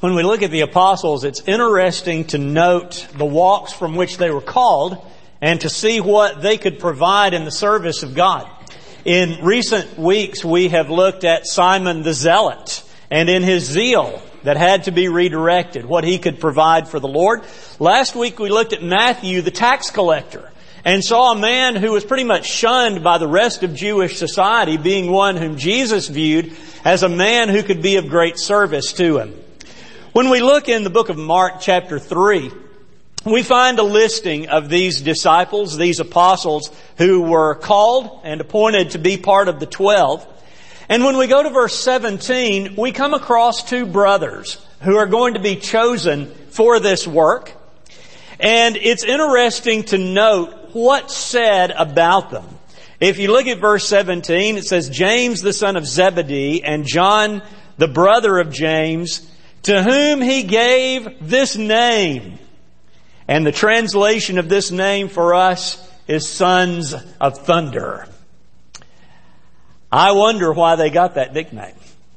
When we look at the apostles, it's interesting to note the walks from which they were called and to see what they could provide in the service of God. In recent weeks, we have looked at Simon the Zealot and in his zeal that had to be redirected, what he could provide for the Lord. Last week, we looked at Matthew, the tax collector, and saw a man who was pretty much shunned by the rest of Jewish society, being one whom Jesus viewed as a man who could be of great service to him. When we look in the book of Mark chapter 3, we find a listing of these disciples, these apostles who were called and appointed to be part of the 12. And when we go to verse 17, we come across two brothers who are going to be chosen for this work. And it's interesting to note what's said about them. If you look at verse 17, it says, James the son of Zebedee and John the brother of James, to whom he gave this name. And the translation of this name for us is Sons of Thunder. I wonder why they got that nickname.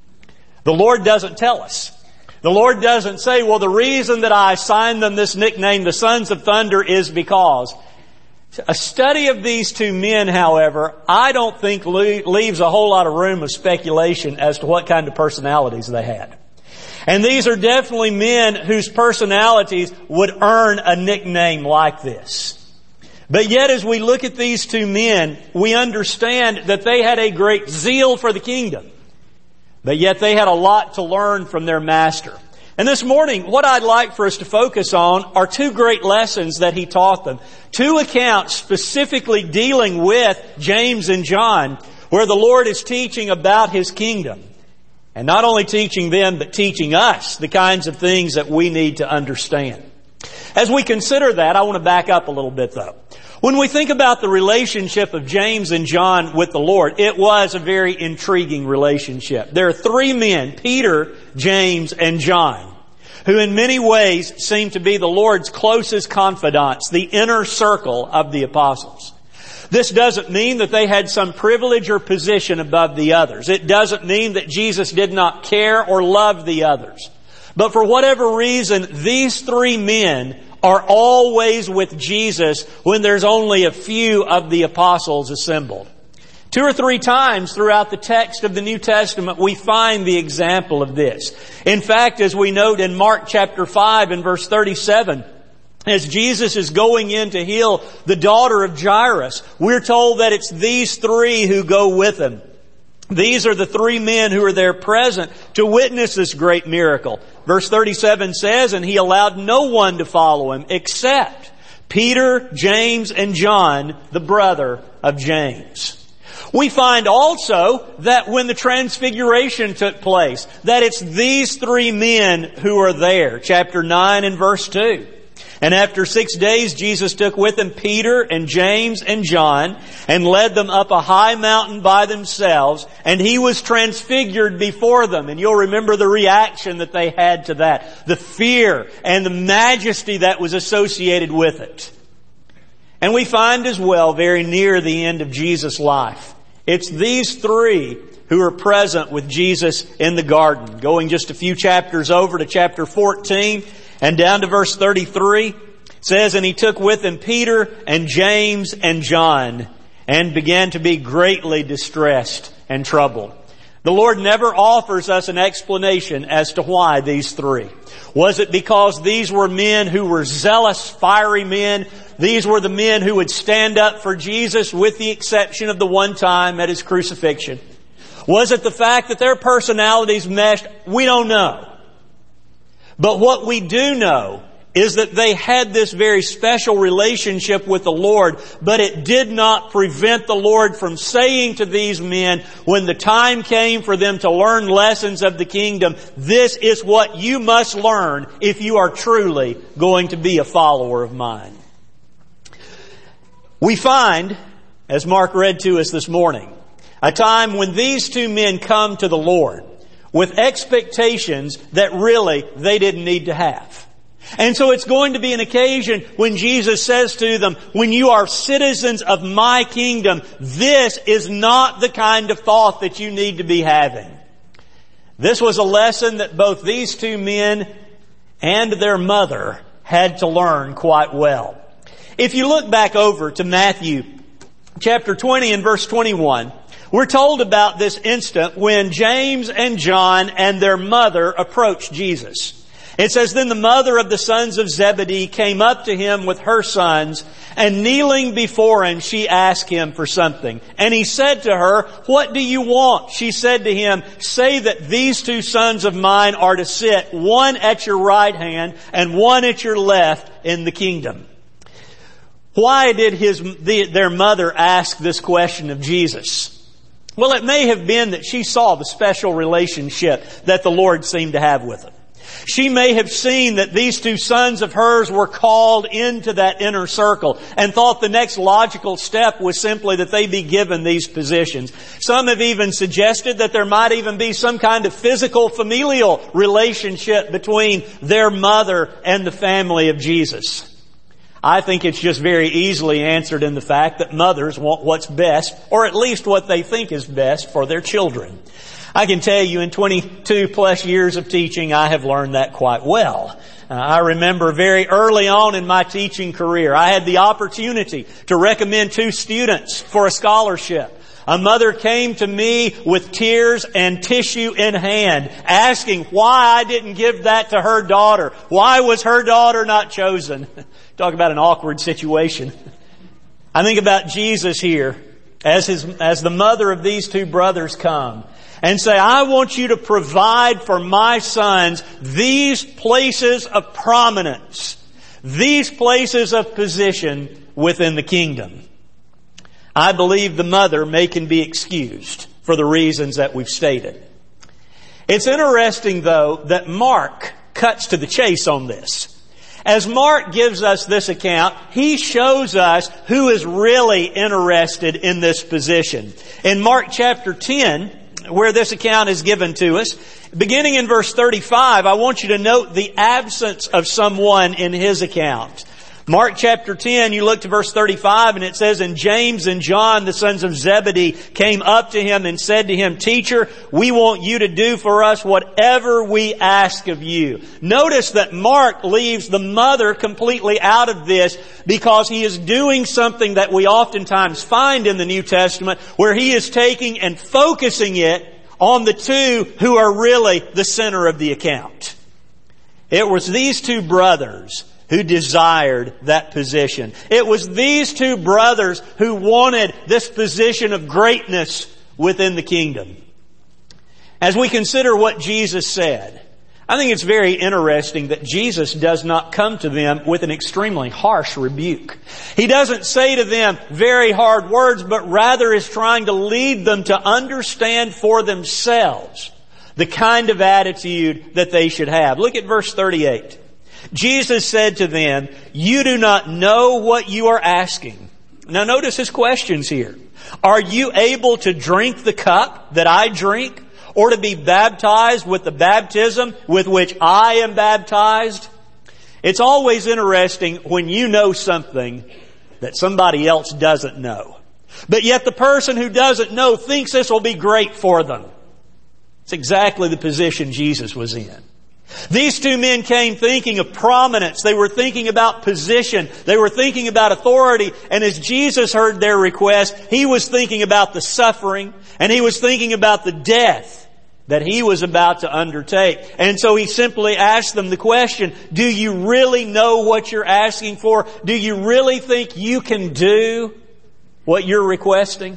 The Lord doesn't tell us. The Lord doesn't say, well, the reason that I assigned them this nickname, the Sons of Thunder, is because. A study of these two men, however, I don't think leaves a whole lot of room of speculation as to what kind of personalities they had. And these are definitely men whose personalities would earn a nickname like this. But yet as we look at these two men, we understand that they had a great zeal for the kingdom. But yet they had a lot to learn from their master. And this morning, what I'd like for us to focus on are two great lessons that he taught them. Two accounts specifically dealing with James and John, where the Lord is teaching about His kingdom. And not only teaching them, but teaching us the kinds of things that we need to understand. As we consider that, I want to back up a little bit though. When we think about the relationship of James and John with the Lord, it was a very intriguing relationship. There are three men, Peter, James, and John, who in many ways seem to be the Lord's closest confidants, the inner circle of the apostles. This doesn't mean that they had some privilege or position above the others. It doesn't mean that Jesus did not care or love the others. But for whatever reason, these three men are always with Jesus when there's only a few of the apostles assembled. Two or three times throughout the text of the New Testament, we find the example of this. In fact, as we note in Mark chapter 5 and verse 37, as Jesus is going in to heal the daughter of Jairus, we're told that it's these three who go with him. These are the three men who are there present to witness this great miracle. Verse 37 says, and he allowed no one to follow him except Peter, James, and John, the brother of James. We find also that when the transfiguration took place, that it's these three men who are there. Chapter 9 and verse 2. And after 6 days, Jesus took with him Peter and James and John and led them up a high mountain by themselves, and he was transfigured before them. And you'll remember the reaction that they had to that, the fear and the majesty that was associated with it. And we find as well, very near the end of Jesus' life, it's these three who are present with Jesus in the garden. Going just a few chapters over to chapter 14, and down to verse 33, it says, and he took with him Peter and James and John and began to be greatly distressed and troubled. The Lord never offers us an explanation as to why these three. Was it because these were men who were zealous, fiery men? These were the men who would stand up for Jesus with the exception of the one time at His crucifixion. Was it the fact that their personalities meshed? We don't know. But what we do know is that they had this very special relationship with the Lord, but it did not prevent the Lord from saying to these men, when the time came for them to learn lessons of the kingdom, this is what you must learn if you are truly going to be a follower of mine. We find, as Mark read to us this morning, a time when these two men come to the Lord with expectations that really they didn't need to have. And so it's going to be an occasion when Jesus says to them, when you are citizens of my kingdom, this is not the kind of thought that you need to be having. This was a lesson that both these two men and their mother had to learn quite well. If you look back over to Matthew chapter 20 and verse 21, we're told about this instant when James and John and their mother approached Jesus. It says, "Then the mother of the sons of Zebedee came up to him with her sons, and kneeling before him, she asked him for something. And he said to her, 'What do you want?' She said to him, 'Say that these two sons of mine are to sit, one at your right hand and one at your left in the kingdom.'" Why did their mother ask this question of Jesus? Well, it may have been that she saw the special relationship that the Lord seemed to have with him. She may have seen that these two sons of hers were called into that inner circle and thought the next logical step was simply that they be given these positions. Some have even suggested that there might even be some kind of physical familial relationship between their mother and the family of Jesus. I think it's just very easily answered in the fact that mothers want what's best, or at least what they think is best for their children. I can tell you in 22 plus years of teaching, I have learned that quite well. I remember very early on in my teaching career, I had the opportunity to recommend 2 students for a scholarship. A mother came to me with tears and tissue in hand, asking why I didn't give that to her daughter. Why was her daughter not chosen? Talk about an awkward situation. I think about Jesus here as the mother of these 2 brothers come and say, "I want you to provide for my sons these places of prominence, these places of position within the kingdom." I believe the mother can be excused for the reasons that we've stated. It's interesting, though, that Mark cuts to the chase on this. As Mark gives us this account, he shows us who is really interested in this position. In Mark chapter 10, where this account is given to us, beginning in verse 35, I want you to note the absence of someone in his account. Mark chapter 10, you look to verse 35, and it says, "And James and John, the sons of Zebedee, came up to him and said to him, 'Teacher, we want you to do for us whatever we ask of you.'" Notice that Mark leaves the mother completely out of this because he is doing something that we oftentimes find in the New Testament, where he is taking and focusing it on the 2 who are really the center of the account. It was these 2 brothers who desired that position. It was these 2 brothers who wanted this position of greatness within the kingdom. As we consider what Jesus said, I think it's very interesting that Jesus does not come to them with an extremely harsh rebuke. He doesn't say to them very hard words, but rather is trying to lead them to understand for themselves the kind of attitude that they should have. Look at verse 38. Jesus said to them, "You do not know what you are asking." Now notice his questions here. "Are you able to drink the cup that I drink, or to be baptized with the baptism with which I am baptized?" It's always interesting when you know something that somebody else doesn't know, but yet the person who doesn't know thinks this will be great for them. It's exactly the position Jesus was in. These 2 men came thinking of prominence. They were thinking about position. They were thinking about authority. And as Jesus heard their request, he was thinking about the suffering, and he was thinking about the death that he was about to undertake. And so he simply asked them the question, do you really know what you're asking for? Do you really think you can do what you're requesting?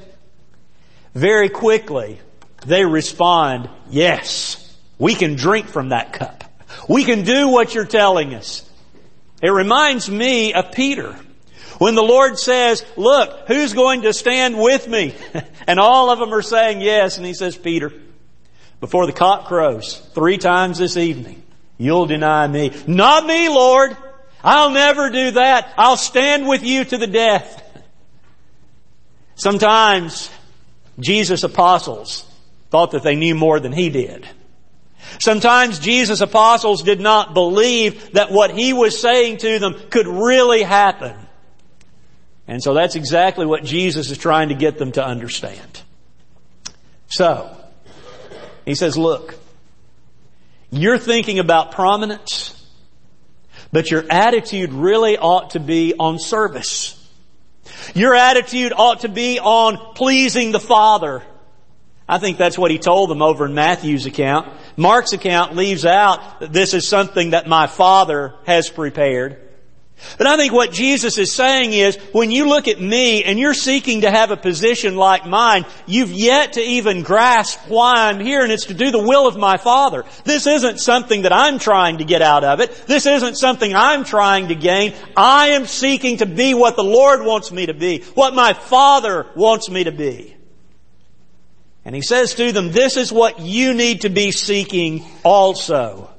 Very quickly, they respond, yes. We can drink from that cup. We can do what you're telling us. It reminds me of Peter. When the Lord says, "Look, who's going to stand with me?" And all of them are saying yes. And he says, "Peter, before the cock crows 3 times this evening, you'll deny me." "Not me, Lord. I'll never do that. I'll stand with you to the death." Sometimes Jesus' apostles thought that they knew more than he did. Sometimes Jesus' apostles did not believe that what he was saying to them could really happen. And so that's exactly what Jesus is trying to get them to understand. So, he says, "Look, You're thinking about prominence, but your attitude really ought to be on service. Your attitude ought to be on pleasing the Father. I think that's what He told them over in Matthew's account. Mark's account leaves out that this is something that my Father has prepared. But I think what Jesus is saying is, when you look at me and you're seeking to have a position like mine, you've yet to even grasp why I'm here, and it's to do the will of my Father. This isn't something that I'm trying to get out of it. This isn't something I'm trying to gain. I am seeking to be what the Lord wants me to be, what my Father wants me to be. And He says to them, this is what you need to be seeking also.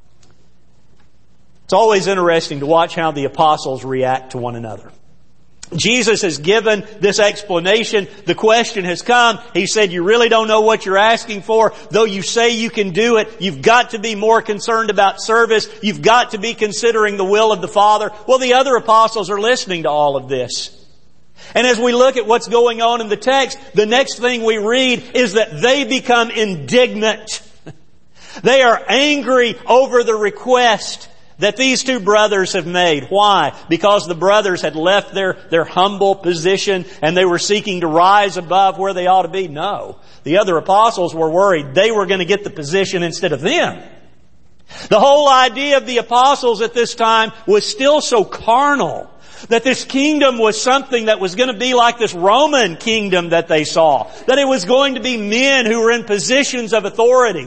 It's always interesting to watch how the apostles react to one another. Jesus has given this explanation. The question has come. He said, you really don't know what you're asking for. Though you say you can do it, you've got to be more concerned about service. You've got to be considering the will of the Father. Well, the other apostles are listening to all of this. And as we look at what's going on in the text, the next thing we read is that they become indignant. They are angry over the request that these two brothers have made. Why? Because the brothers had left their humble position and they were seeking to rise above where they ought to be? No. The other apostles were worried they were going to get the position instead of them. The whole idea of the apostles at this time was still so carnal, that this kingdom was something that was going to be like this Roman kingdom that they saw. That it was going to be men who were in positions of authority.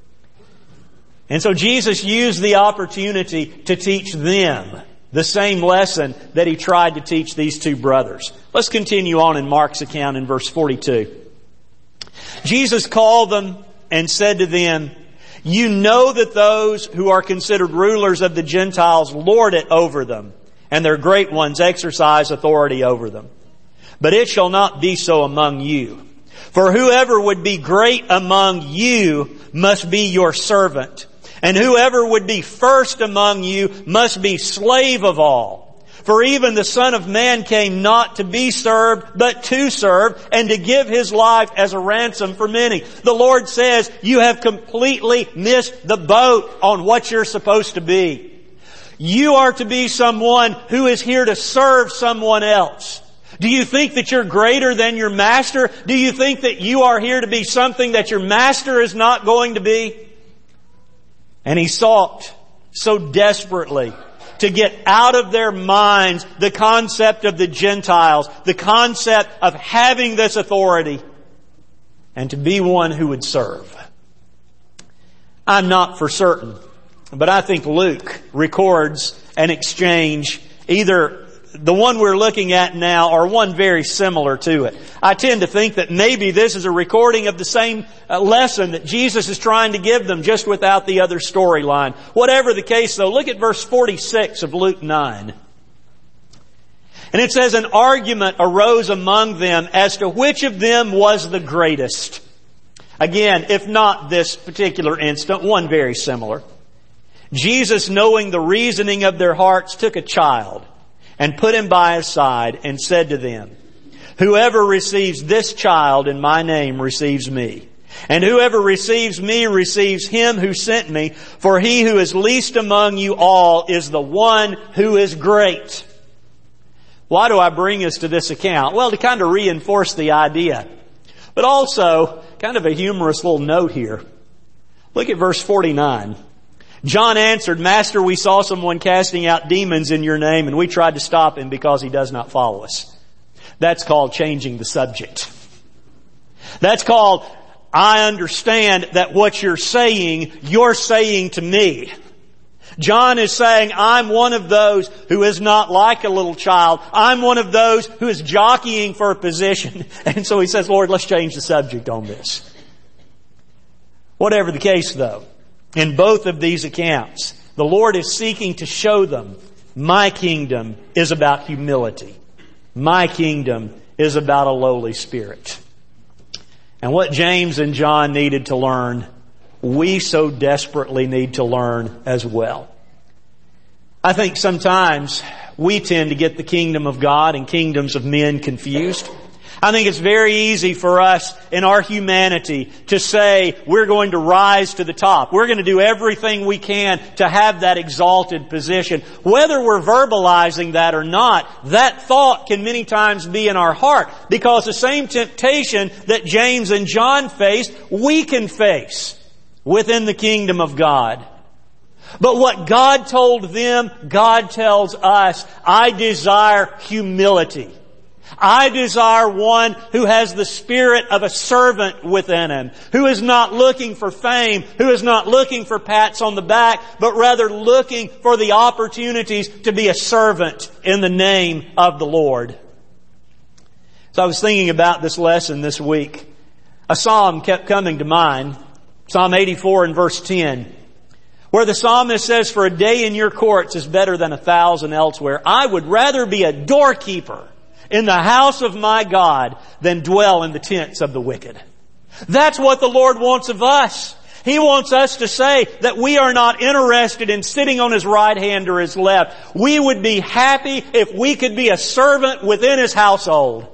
And so Jesus used the opportunity to teach them the same lesson that He tried to teach these two brothers. Let's continue on in Mark's account in verse 42. Jesus called them and said to them, you know that those who are considered rulers of the Gentiles lord it over them, and their great ones exercise authority over them. But it shall not be so among you. For whoever would be great among you must be your servant. And whoever would be first among you must be slave of all. For even the Son of Man came not to be served, but to serve, and to give His life as a ransom for many. The Lord says, you have completely missed the boat on what you're supposed to be. You are to be someone who is here to serve someone else. Do you think that you're greater than your master? Do you think that you are here to be something that your master is not going to be? And He sought so desperately to get out of their minds the concept of the Gentiles, the concept of having this authority, and to be one who would serve. I'm not for certain, but I think Luke records an exchange, either the one we're looking at now or one very similar to it. I tend to think that maybe this is a recording of the same lesson that Jesus is trying to give them, just without the other storyline. Whatever the case, though, look at verse 46 of Luke 9. And it says, an argument arose among them as to which of them was the greatest. Again, if not this particular instant, one very similar. Jesus, knowing the reasoning of their hearts, took a child and put him by his side and said to them, whoever receives this child in my name receives me. And whoever receives me receives him who sent me. For he who is least among you all is the one who is great. Why do I bring us to this account? Well, to kind of reinforce the idea. But also, kind of a humorous little note here. Look at verse 49. John answered, Master, we saw someone casting out demons in your name, and we tried to stop him because he does not follow us. That's called changing the subject. That's called, I understand that what you're saying to me. John is saying, I'm one of those who is not like a little child. I'm one of those who is jockeying for a position. And so he says, Lord, let's change the subject on this. Whatever the case, though, in both of these accounts, the Lord is seeking to show them, my kingdom is about humility. My kingdom is about a lowly spirit. And what James and John needed to learn, we so desperately need to learn as well. I think sometimes we tend to get the kingdom of God and kingdoms of men confused. I think it's very easy for us in our humanity to say we're going to rise to the top. We're going to do everything we can to have that exalted position. Whether we're verbalizing that or not, that thought can many times be in our heart, because the same temptation that James and John faced, we can face within the kingdom of God. But what God told them, God tells us. I desire humility. I desire one who has the spirit of a servant within him, who is not looking for fame, who is not looking for pats on the back, but rather looking for the opportunities to be a servant in the name of the Lord. So I was thinking about this lesson this week. A psalm kept coming to mind, Psalm 84 and verse 10, where the psalmist says, "For a day in your courts is better than 1,000 elsewhere. I would rather be a doorkeeper in the house of my God than dwell in the tents of the wicked." That's what the Lord wants of us. He wants us to say that we are not interested in sitting on His right hand or His left. We would be happy if we could be a servant within His household.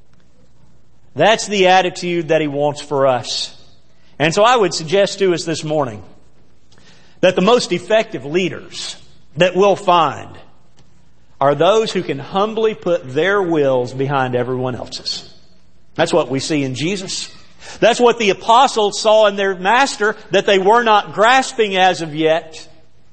That's the attitude that He wants for us. And so I would suggest to us this morning that the most effective leaders that we'll find are those who can humbly put their wills behind everyone else's. That's what we see in Jesus. That's what the apostles saw in their master that they were not grasping as of yet.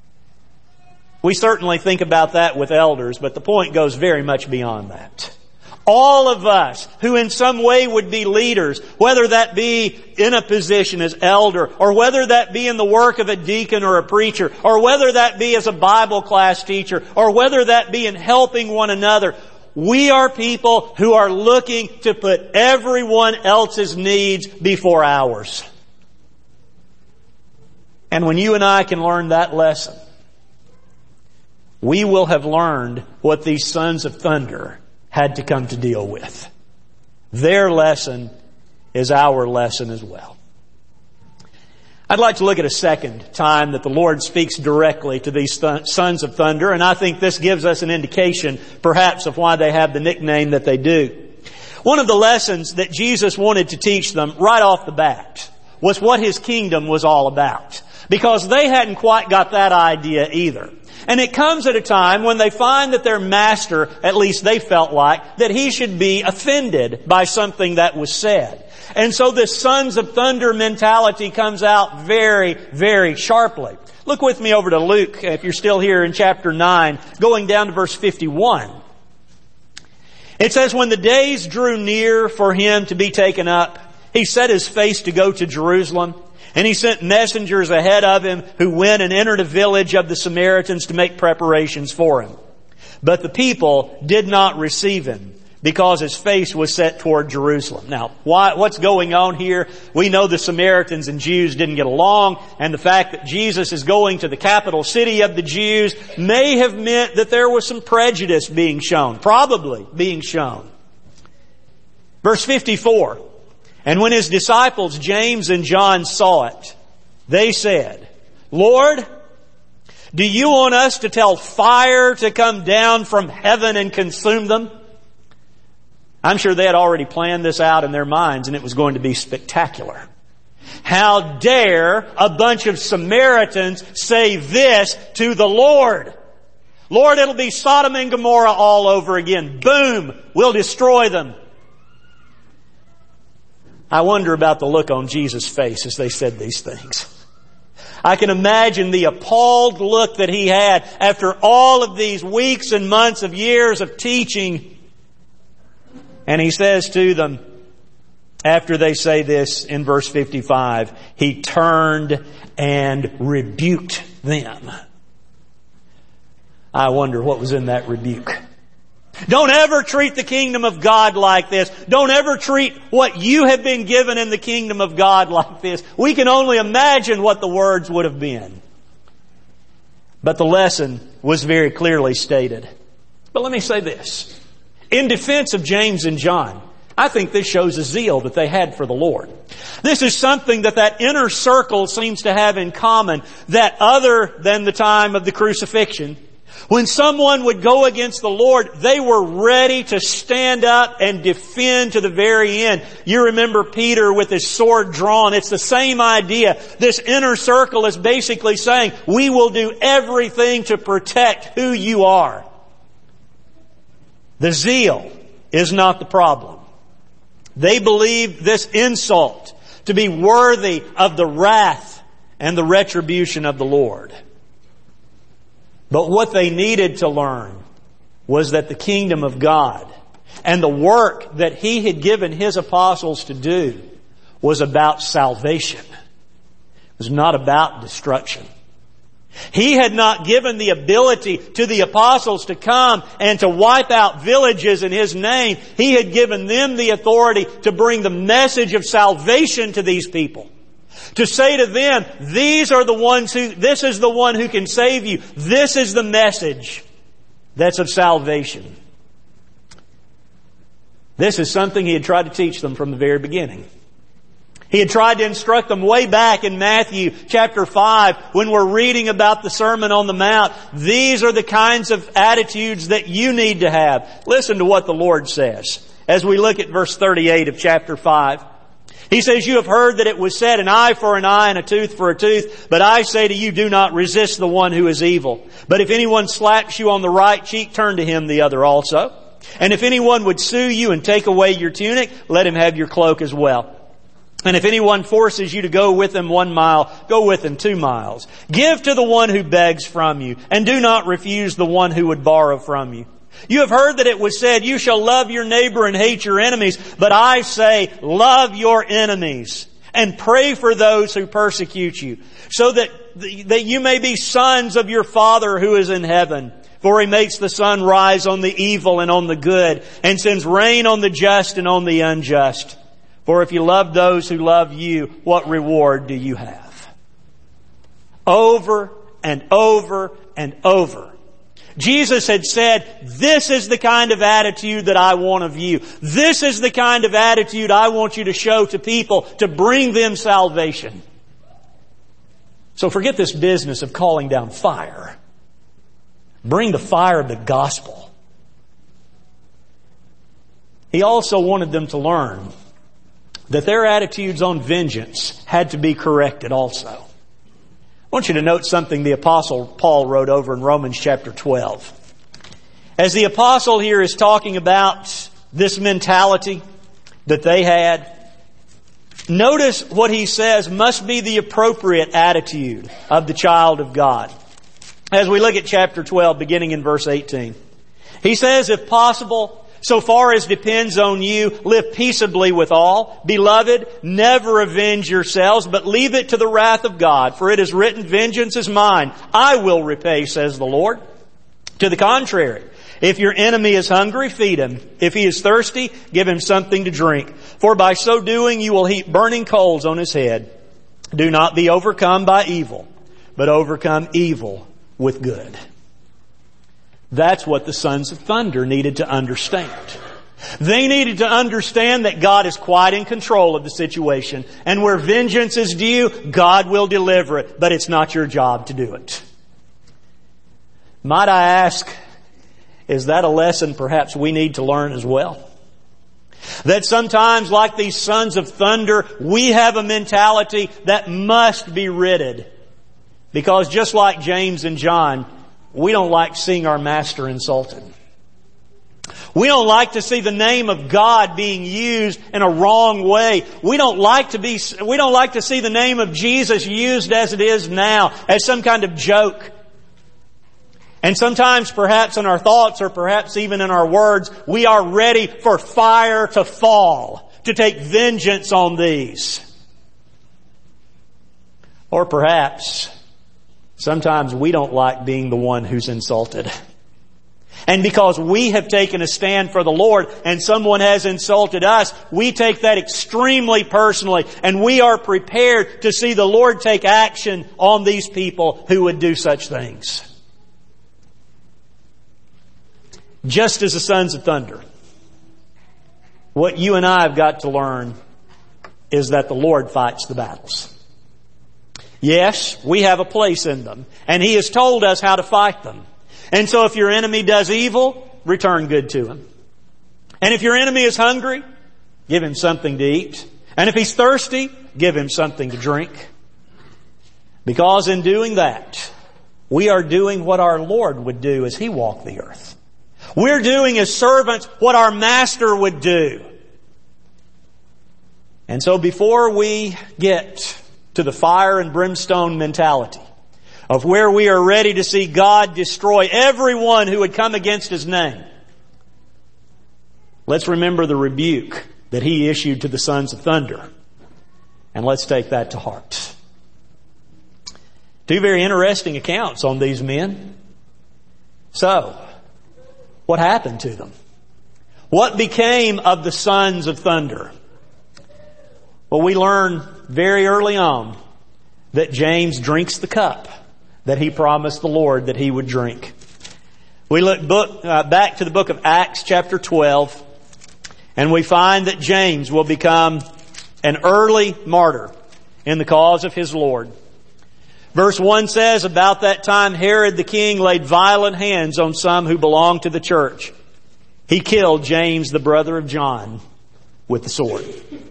We certainly think about that with elders, but the point goes very much beyond that. All of us who in some way would be leaders, whether that be in a position as elder, or whether that be in the work of a deacon or a preacher, or whether that be as a Bible class teacher, or whether that be in helping one another, we are people who are looking to put everyone else's needs before ours. And when you and I can learn that lesson, we will have learned what these sons of thunder had to come to deal with. Their lesson is our lesson as well. I'd like to look at a second time that the Lord speaks directly to these sons of thunder, and I think this gives us an indication, perhaps, of why they have the nickname that they do. One of the lessons that Jesus wanted to teach them right off the bat was what His kingdom was all about, because they hadn't quite got that idea either. And it comes at a time when they find that their master, at least they felt like, that he should be offended by something that was said. And so this sons of thunder mentality comes out very, very sharply. Look with me over to Luke, if you're still here in chapter 9, going down to verse 51. It says, "When the days drew near for Him to be taken up, He set His face to go to Jerusalem. And He sent messengers ahead of Him who went and entered a village of the Samaritans to make preparations for Him. But the people did not receive Him because His face was set toward Jerusalem." Now, what's going on here? We know the Samaritans and Jews didn't get along, and the fact that Jesus is going to the capital city of the Jews may have meant that there was some prejudice being shown, probably being shown. Verse 54. "And when His disciples, James and John, saw it, they said, 'Lord, do you want us to tell fire to come down from heaven and consume them?'" I'm sure they had already planned this out in their minds, and it was going to be spectacular. How dare a bunch of Samaritans say this to the Lord? Lord, it'll be Sodom and Gomorrah all over again. Boom! We'll destroy them. I wonder about the look on Jesus' face as they said these things. I can imagine the appalled look that He had after all of these weeks and months of years of teaching. And He says to them, after they say this in verse 55, He turned and rebuked them. I wonder what was in that rebuke. Don't ever treat the kingdom of God like this. Don't ever treat what you have been given in the kingdom of God like this. We can only imagine what the words would have been. But the lesson was very clearly stated. But let me say this. In defense of James and John, I think this shows a zeal that they had for the Lord. This is something that inner circle seems to have in common, that other than the time of the crucifixion, When someone would go against the Lord, they were ready to stand up and defend to the very end. You remember Peter with his sword drawn. It's the same idea. This inner circle is basically saying, we will do everything to protect who you are. The zeal is not the problem. They believe this insult to be worthy of the wrath and the retribution of the Lord. But what they needed to learn was that the kingdom of God and the work that He had given His apostles to do was about salvation. It was not about destruction. He had not given the ability to the apostles to come and to wipe out villages in His name. He had given them the authority to bring the message of salvation to these people. To say to them, this is the one who can save you. This is the message that's of salvation. This is something He had tried to teach them from the very beginning. He had tried to instruct them way back in Matthew chapter 5 when we're reading about the Sermon on the Mount. These are the kinds of attitudes that you need to have. Listen to what the Lord says as we look at verse 38 of chapter 5. He says, you have heard that it was said, an eye for an eye and a tooth for a tooth. But I say to you, do not resist the one who is evil. But if anyone slaps you on the right cheek, turn to him the other also. And if anyone would sue you and take away your tunic, let him have your cloak as well. And if anyone forces you to go with him 1 mile, go with him 2 miles. Give to the one who begs from you, and do not refuse the one who would borrow from you. You have heard that it was said, you shall love your neighbor and hate your enemies. But I say, love your enemies and pray for those who persecute you, so that you may be sons of your Father who is in heaven. For He makes the sun rise on the evil and on the good, and sends rain on the just and on the unjust. For if you love those who love you, what reward do you have? Over and over and over, Jesus had said, this is the kind of attitude that I want of you. This is the kind of attitude I want you to show to people to bring them salvation. So forget this business of calling down fire. Bring the fire of the gospel. He also wanted them to learn that their attitudes on vengeance had to be corrected also. I want you to note something the Apostle Paul wrote over in Romans chapter 12. As the Apostle here is talking about this mentality that they had, notice what he says must be the appropriate attitude of the child of God. As we look at chapter 12, beginning in verse 18. He says, if possible, so far as depends on you, live peaceably with all. Beloved, never avenge yourselves, but leave it to the wrath of God. For it is written, vengeance is mine. I will repay, says the Lord. To the contrary, if your enemy is hungry, feed him. If he is thirsty, give him something to drink. For by so doing, you will heap burning coals on his head. Do not be overcome by evil, but overcome evil with good. That's what the sons of thunder needed to understand. They needed to understand that God is quite in control of the situation. And where vengeance is due, God will deliver it. But it's not your job to do it. Might I ask, is that a lesson perhaps we need to learn as well? That sometimes, like these sons of thunder, we have a mentality that must be ridded. Because just like James and John, we don't like seeing our master insulted. We don't like to see the name of God being used in a wrong way. We don't like to see the name of Jesus used as it is now, as some kind of joke. And sometimes perhaps in our thoughts or perhaps even in our words, we are ready for fire to fall, to take vengeance on these. Or perhaps sometimes we don't like being the one who's insulted. And because we have taken a stand for the Lord and someone has insulted us, we take that extremely personally, and we are prepared to see the Lord take action on these people who would do such things. Just as the sons of thunder, what you and I have got to learn is that the Lord fights the battles. Yes, we have a place in them, and He has told us how to fight them. And so if your enemy does evil, return good to him. And if your enemy is hungry, give him something to eat. And if he's thirsty, give him something to drink. Because in doing that, we are doing what our Lord would do as He walked the earth. We're doing as servants what our Master would do. And so before we get to the fire and brimstone mentality of where we are ready to see God destroy everyone who would come against His name, let's remember the rebuke that He issued to the sons of thunder. And let's take that to heart. Two very interesting accounts on these men. So, what happened to them? What became of the sons of thunder? Well, we learn very early on that James drinks the cup that he promised the Lord that he would drink. We look back to the book of Acts chapter 12, and we find that James will become an early martyr in the cause of his Lord. Verse 1 says, about that time Herod the king laid violent hands on some who belonged to the church. He killed James, the brother of John, with the sword.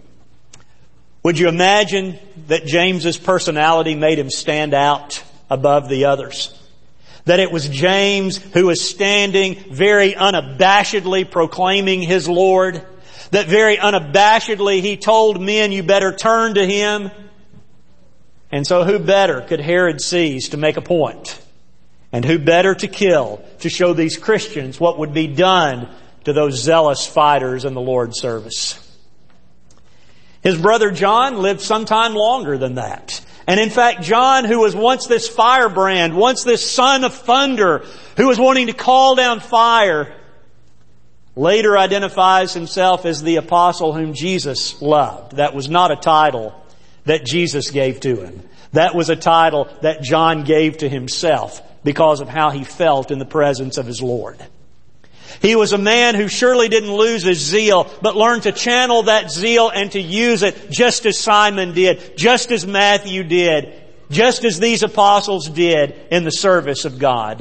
Would you imagine that James's personality made him stand out above the others? That it was James who was standing very unabashedly proclaiming his Lord. That very unabashedly he told men, you better turn to Him. And so who better could Herod seize to make a point? And who better to kill to show these Christians what would be done to those zealous fighters in the Lord's service? His brother John lived sometime longer than that. And in fact, John, who was once this firebrand, once this son of thunder, who was wanting to call down fire, later identifies himself as the apostle whom Jesus loved. That was not a title that Jesus gave to him. That was a title that John gave to himself because of how he felt in the presence of his Lord. He was a man who surely didn't lose his zeal, but learned to channel that zeal and to use it just as Simon did, just as Matthew did, just as these apostles did in the service of God.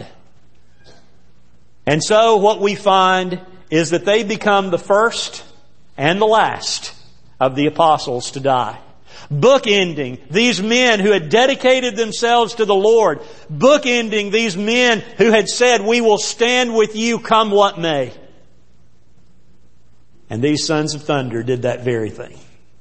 And so what we find is that they become the first and the last of the apostles to die. Bookending these men who had dedicated themselves to the Lord. Bookending these men who had said, we will stand with you come what may. And these sons of thunder did that very thing.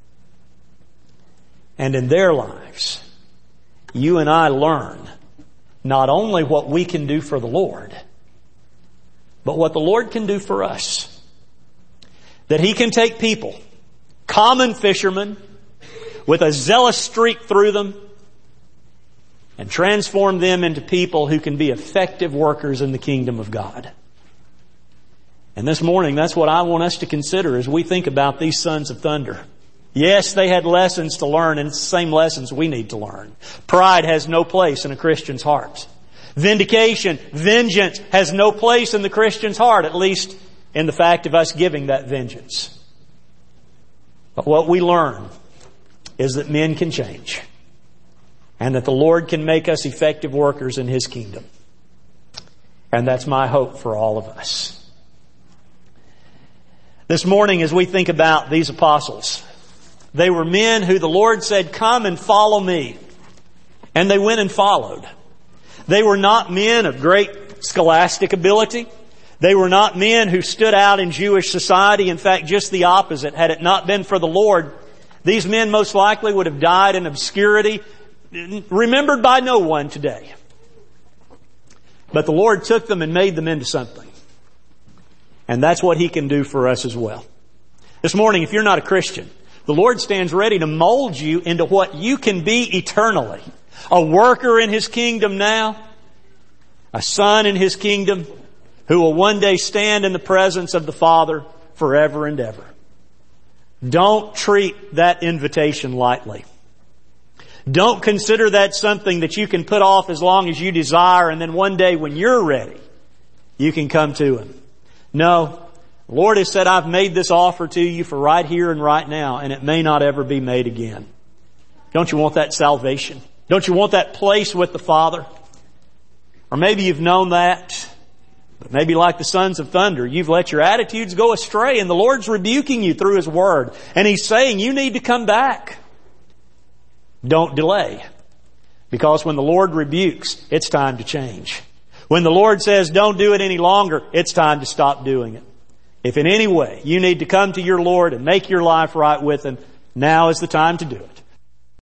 And in their lives, you and I learn not only what we can do for the Lord, but what the Lord can do for us. That He can take people, common fishermen, with a zealous streak through them, and transform them into people who can be effective workers in the kingdom of God. And this morning, that's what I want us to consider as we think about these sons of thunder. Yes, they had lessons to learn, and it's the same lessons we need to learn. Pride has no place in a Christian's heart. Vindication, vengeance has no place in the Christian's heart, at least in the fact of us giving that vengeance. But what we learn is that men can change and that the Lord can make us effective workers in His kingdom. And that's my hope for all of us. This morning, as we think about these apostles, they were men who the Lord said, come and follow me. And they went and followed. They were not men of great scholastic ability. They were not men who stood out in Jewish society. In fact, just the opposite. Had it not been for the Lord, these men most likely would have died in obscurity, remembered by no one today. But the Lord took them and made them into something. And that's what He can do for us as well. This morning, if you're not a Christian, the Lord stands ready to mold you into what you can be eternally. A worker in His kingdom now, a son in His kingdom, who will one day stand in the presence of the Father forever and ever. Don't treat that invitation lightly. Don't consider that something that you can put off as long as you desire, and then one day when you're ready, you can come to Him. No, the Lord has said, I've made this offer to you for right here and right now, and it may not ever be made again. Don't you want that salvation? Don't you want that place with the Father? Or maybe you've known that, Maybe like the sons of thunder, you've let your attitudes go astray and the Lord's rebuking you through His Word. And He's saying you need to come back. Don't delay. Because when the Lord rebukes, it's time to change. When the Lord says don't do it any longer, it's time to stop doing it. If in any way you need to come to your Lord and make your life right with Him, now is the time to do it.